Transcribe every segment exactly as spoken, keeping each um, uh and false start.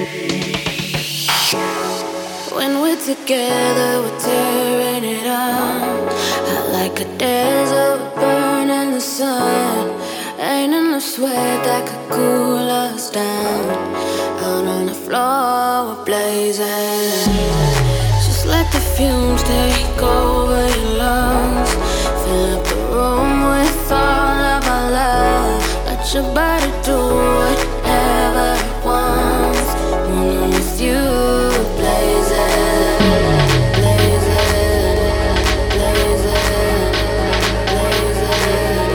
When we're together, we're tearing it up. Hot like a desert, we're burning the sun. Ain't enough sweat that could cool us down. Out on the floor, we're blazing. Just let the fumes take over your lungs. Fill up the room with all of our love. Let your body do whatever it wants. When I'm with you, blazing, blazing, blazing, blazing,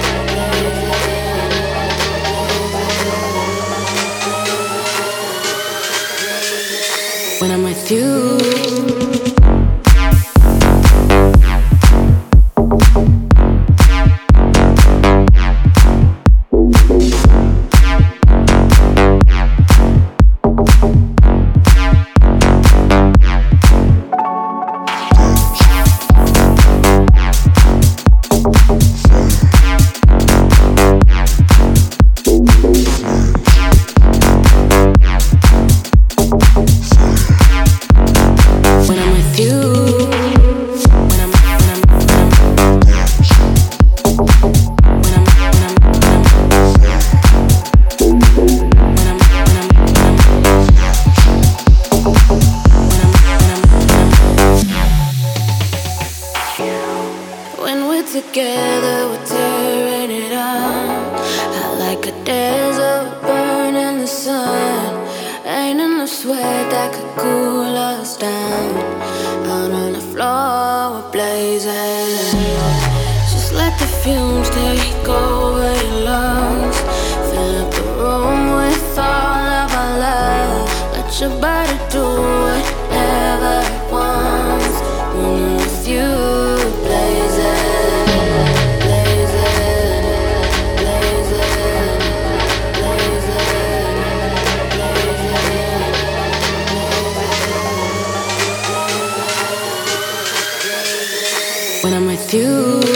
blazing. When I'm with you. Together we're tearing it up. Hot like a desert, burning the sun. Ain't enough sweat that could cool us down. Out on the floor we're blazing. Just let the fumes take over your lungs. Fill up the room with all of our love. Let your body do whatever it wants. When I'm with you, blazing. When I'm with you.